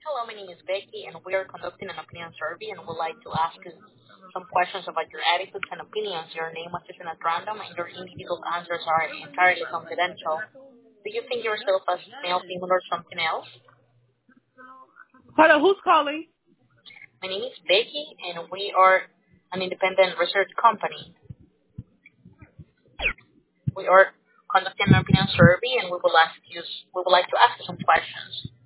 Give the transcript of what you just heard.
Hello, my name is Becky, and we are conducting an opinion survey and would like to ask you some questions about your attitudes and opinions. Your name was taken at random, and your individual answers are entirely confidential. Do you think yourself as male, female, or something else? Hello, who's calling? My name is Becky, and we are an independent research company. We are conducting an opinion survey, and we would like to ask you some questions.